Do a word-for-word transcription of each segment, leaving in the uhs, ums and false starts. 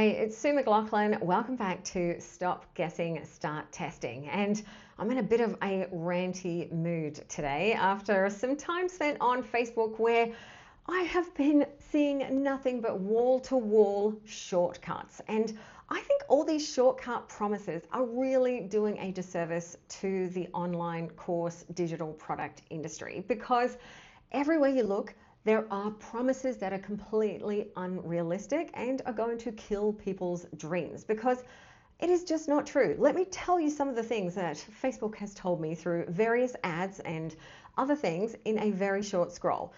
Hey, it's Sue McLaughlin. Welcome back to Stop Guessing, Start Testing. And I'm in a bit of a ranty mood today after some time spent on Facebook where I have been seeing nothing but wall-to-wall shortcuts. And I think all these shortcut promises are really doing a disservice to the online course digital product industry, because everywhere you look, there are promises that are completely unrealistic and are going to kill people's dreams, because it is just not true. Let me tell you some of the things that Facebook has told me through various ads and other things in a very short scroll.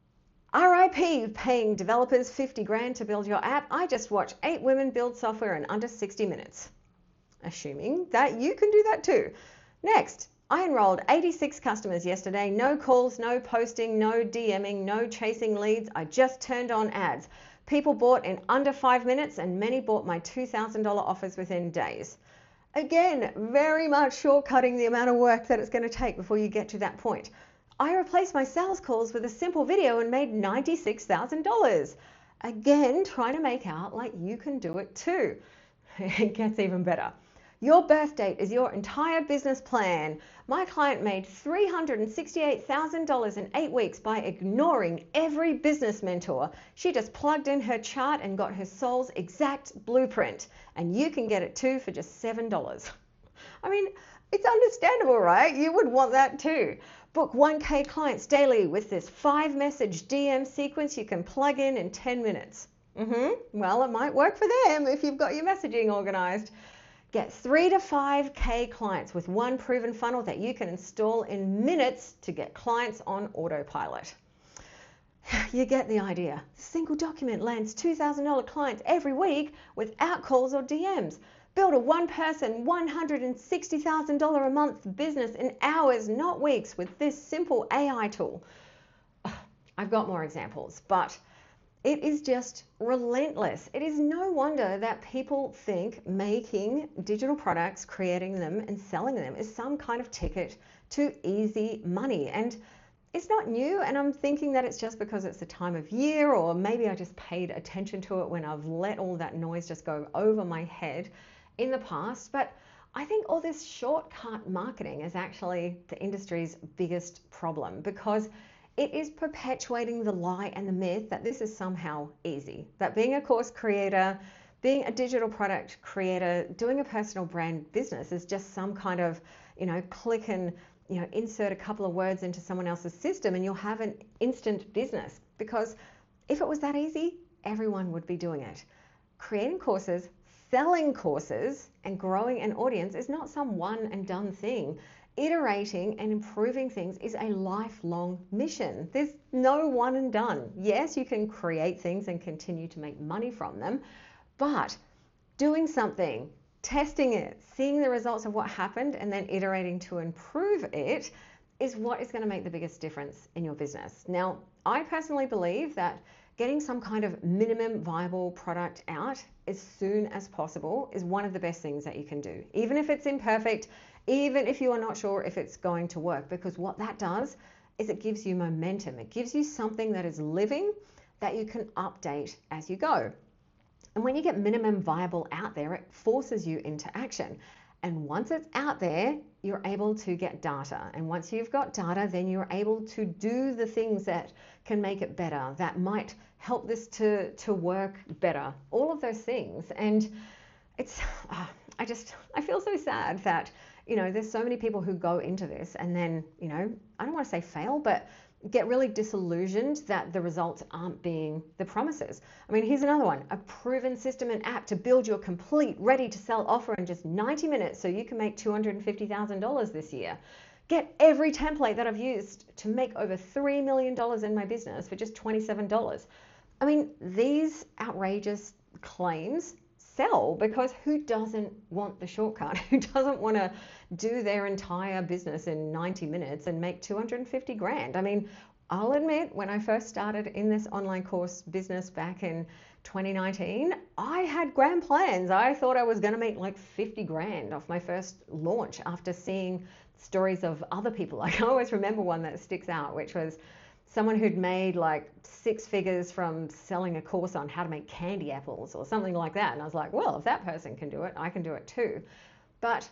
R I P paying developers fifty grand to build your app. I just watched eight women build software in under sixty minutes. Assuming that you can do that too. Next, I enrolled eighty-six customers yesterday. No calls, no posting, no DMing, no chasing leads. I just turned on ads. People bought in under five minutes and many bought my two thousand dollars offers within days. Again, very much shortcutting the amount of work that it's going to take before you get to that point. I replaced my sales calls with a simple video and made ninety-six thousand dollars. Again, trying to make out like you can do it too. It gets even better. Your birth date is your entire business plan. My client made three hundred sixty-eight thousand dollars in eight weeks by ignoring every business mentor. She just plugged in her chart and got her soul's exact blueprint. And you can get it too for just seven dollars. I mean, it's understandable, right? You would want that too. Book one K clients daily with this five message D M sequence you can plug in in ten minutes. Mm-hmm. Well, it might work for them if you've got your messaging organized. Get three to five K clients with one proven funnel that you can install in minutes to get clients on autopilot. You get the idea. Single document lands two thousand dollars clients every week without calls or D Ms. Build a one-person, one hundred sixty thousand dollars a month business in hours, not weeks, with this simple A I tool. I've got more examples, but it is just relentless. It is no wonder that people think making digital products, creating them and selling them is some kind of ticket to easy money. And it's not new, and I'm thinking that it's just because it's the time of year, or maybe I just paid attention to it when I've let all that noise just go over my head in the past. But I think all this shortcut marketing is actually the industry's biggest problem, because it is perpetuating the lie and the myth that this is somehow easy, that being a course creator, being a digital product creator, doing a personal brand business is just some kind of, you know, click and, you know, insert a couple of words into someone else's system and you'll have an instant business. Because if it was that easy, everyone would be doing it. Creating courses, selling courses, and growing an audience is not some one and done thing. Iterating and improving things is a lifelong mission. There's no one and done. Yes, you can create things and continue to make money from them, but doing something, testing it, seeing the results of what happened, and then iterating to improve it is what is going to make the biggest difference in your business. Now, I personally believe that getting some kind of minimum viable product out as soon as possible is one of the best things that you can do, even if it's imperfect, even if you are not sure if it's going to work, because what that does is it gives you momentum. It gives you something that is living that you can update as you go. And when you get minimum viable out there, it forces you into action. And once it's out there, you're able to get data. And once you've got data, then you're able to do the things that can make it better, that might help this to, to work better, all of those things. And it's, oh, I just, I feel so sad that, you know, there's so many people who go into this and then, you know, I don't want to say fail, but get really disillusioned that the results aren't being the promises. I mean, here's another one, a proven system and app to build your complete ready to sell offer in just ninety minutes so you can make two hundred fifty thousand dollars this year. Get every template that I've used to make over three million dollars in my business for just twenty-seven dollars. I mean, these outrageous claims sell, because who doesn't want the shortcut? Who doesn't want to do their entire business in ninety minutes and make two hundred fifty grand? I mean, I'll admit, when I first started in this online course business back in twenty nineteen, I had grand plans. I thought I was going to make like fifty grand off my first launch after seeing stories of other people. Like, I always remember one that sticks out, which was someone who'd made like six figures from selling a course on how to make candy apples or something like that. And I was like, well, if that person can do it, I can do it too. But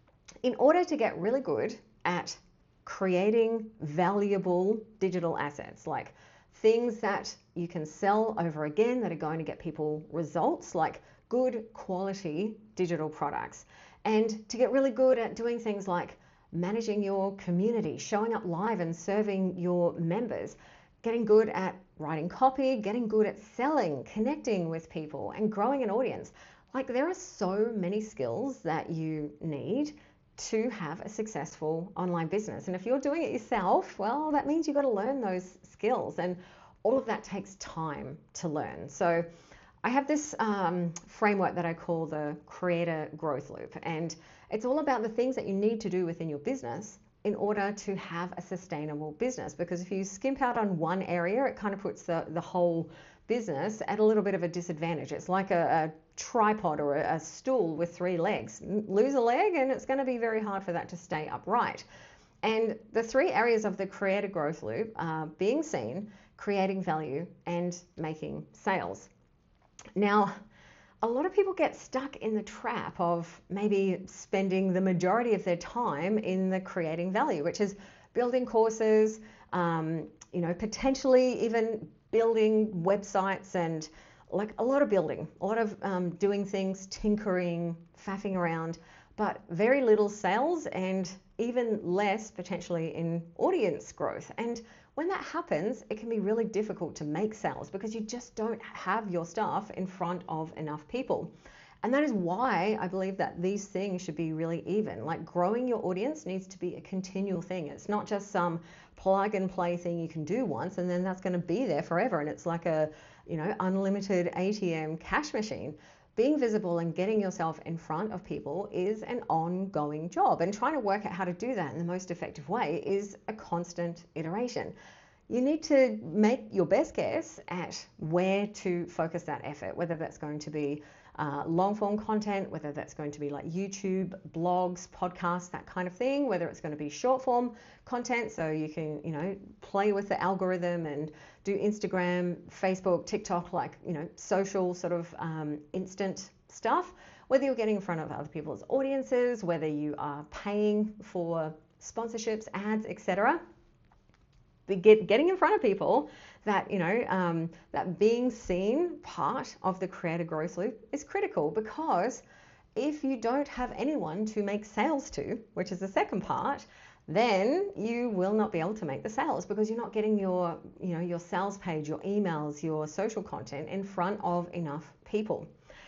in order to get really good at creating valuable digital assets, like things that you can sell over again that are going to get people results, like good quality digital products, and to get really good at doing things like managing your community, showing up live and serving your members, getting good at writing copy, getting good at selling, connecting with people, and growing an audience. Like, there are so many skills that you need to have a successful online business. And if you're doing it yourself, well, that means you've got to learn those skills. And all of that takes time to learn. So I have this um, framework that I call the creator growth loop. And it's all about the things that you need to do within your business in order to have a sustainable business. Because if you skimp out on one area, it kind of puts the, the whole business at a little bit of a disadvantage. It's like a, a tripod or a, a stool with three legs. Lose a leg and it's going to be very hard for that to stay upright. And the three areas of the creator growth loop are being seen, creating value, and making sales. Now, a lot of people get stuck in the trap of maybe spending the majority of their time in the creating value, which is building courses, um, you know, potentially even building websites, and like a lot of building, a lot of um, doing things, tinkering, faffing around, but very little sales and even less potentially in audience growth. And when that happens, it can be really difficult to make sales because you just don't have your stuff in front of enough people. And that is why I believe that these things should be really even. Like, growing your audience needs to be a continual thing. It's not just some plug and play thing you can do once and then that's going to be there forever. And it's like a, you know, unlimited A T M cash machine. Being visible and getting yourself in front of people is an ongoing job, and trying to work out how to do that in the most effective way is a constant iteration. You need to make your best guess at where to focus that effort, whether that's going to be uh, long form content, whether that's going to be like YouTube, blogs, podcasts, that kind of thing, whether it's going to be short form content so you can, you know, play with the algorithm and do Instagram, Facebook, TikTok, like, you know, social sort of um, instant stuff, whether you're getting in front of other people's audiences, whether you are paying for sponsorships, ads, et cetera. Get, getting in front of people, that, you know, um, that being seen part of the creator growth loop is critical, because if you don't have anyone to make sales to, which is the second part, then you will not be able to make the sales because you're not getting your, you know, your sales page, your emails, your social content in front of enough people.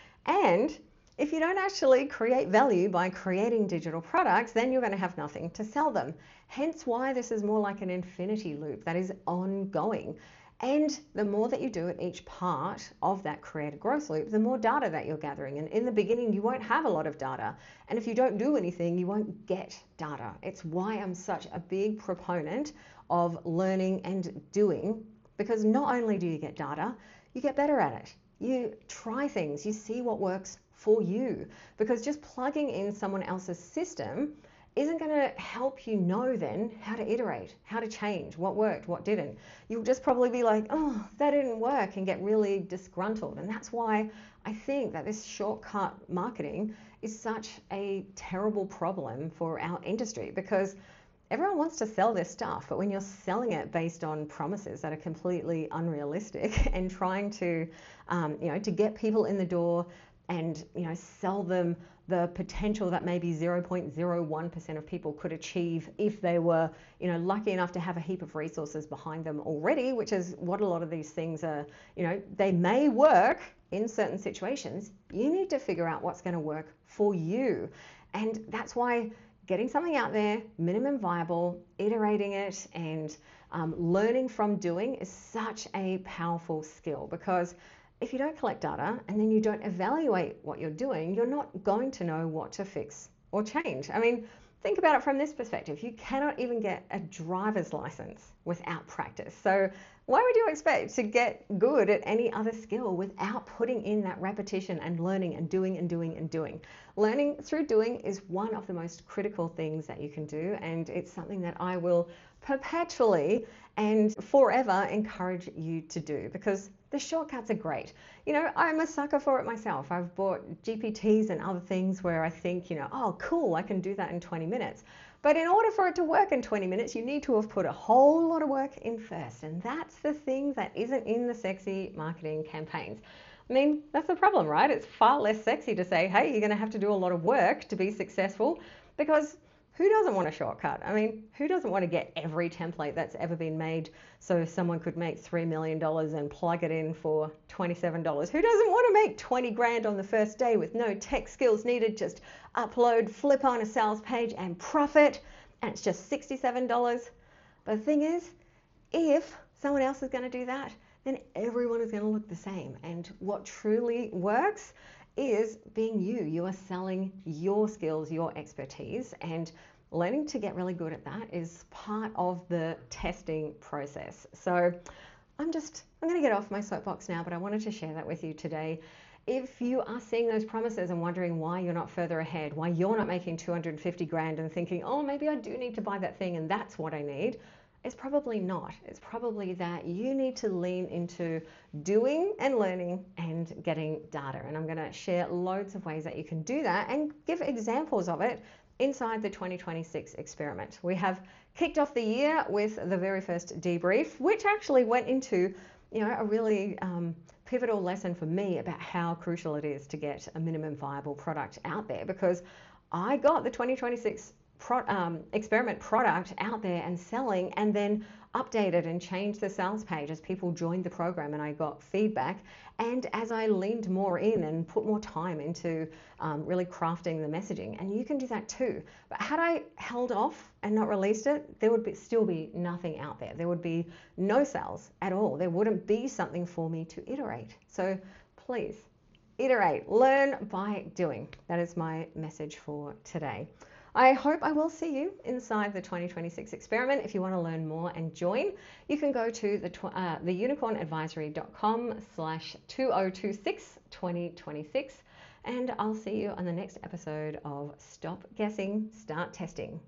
And if you don't actually create value by creating digital products, then you're going to have nothing to sell them. Hence why this is more like an infinity loop that is ongoing. And the more that you do at each part of that creator growth loop, the more data that you're gathering. And in the beginning, you won't have a lot of data. And if you don't do anything, you won't get data. It's why I'm such a big proponent of learning and doing, because not only do you get data, you get better at it. You try things, you see what works for you, because just plugging in someone else's system isn't going to help you know then how to iterate, how to change, what worked, what didn't. You'll just probably be like, oh, that didn't work, and get really disgruntled. And that's why I think that this shortcut marketing is such a terrible problem for our industry, because everyone wants to sell their stuff, but when you're selling it based on promises that are completely unrealistic and trying to, um, you know, to get people in the door and, you know, sell them the potential that maybe zero point zero one percent of people could achieve if they were, you know, lucky enough to have a heap of resources behind them already, which is what a lot of these things are. You know, they may work in certain situations. You need to figure out what's going to work for you. And that's why getting something out there, minimum viable, iterating it, and um, learning from doing is such a powerful skill, because if you don't collect data and then you don't evaluate what you're doing, you're not going to know what to fix or change. I mean, think about it from this perspective. You cannot even get a driver's license without practice. So why would you expect to get good at any other skill without putting in that repetition and learning and doing and doing and doing? Learning through doing is one of the most critical things that you can do, and it's something that I will perpetually and forever encourage you to do, because the shortcuts are great. You know, I'm a sucker for it myself. I've bought G P Ts and other things where I think, you know, oh, cool, I can do that in twenty minutes. But in order for it to work in twenty minutes, you need to have put a whole lot of work in first. And that's the thing that isn't in the sexy marketing campaigns. I mean, that's the problem, right? It's far less sexy to say, hey, you're going to have to do a lot of work to be successful, because who doesn't want a shortcut? I mean, who doesn't want to get every template that's ever been made so someone could make three million dollars and plug it in for twenty-seven dollars? Who doesn't want to make twenty grand on the first day with no tech skills needed? Just upload, flip on a sales page and profit, and it's just sixty-seven dollars. But the thing is, if someone else is going to do that, then everyone is going to look the same. And what truly works is being you. You are selling your skills, your expertise, and learning to get really good at that is part of the testing process. So I'm just, I'm going to get off my soapbox now, but I wanted to share that with you today. If you are seeing those promises and wondering why you're not further ahead, why you're not making two hundred fifty grand and thinking, oh, maybe I do need to buy that thing and that's what I need, it's probably not. It's probably that you need to lean into doing and learning and getting data. And I'm going to share loads of ways that you can do that and give examples of it inside the twenty twenty-six experiment. We have kicked off the year with the very first debrief, which actually went into, you know, a really um, pivotal lesson for me about how crucial it is to get a minimum viable product out there, because I got the twenty twenty-six Pro, um, experiment product out there and selling, and then updated and changed the sales page as people joined the program and I got feedback, and as I leaned more in and put more time into um, really crafting the messaging. And you can do that too. But had I held off and not released it, there would be, still be nothing out there. There would be no sales at all. There wouldn't be something for me to iterate. So please iterate, learn by doing. That is my message for today. I hope I will see you inside the twenty twenty-six experiment. If you want to learn more and join, you can go to the, uh, the unicornadvisory.com slash 2026 2026, and I'll see you on the next episode of Stop Guessing, Start Testing.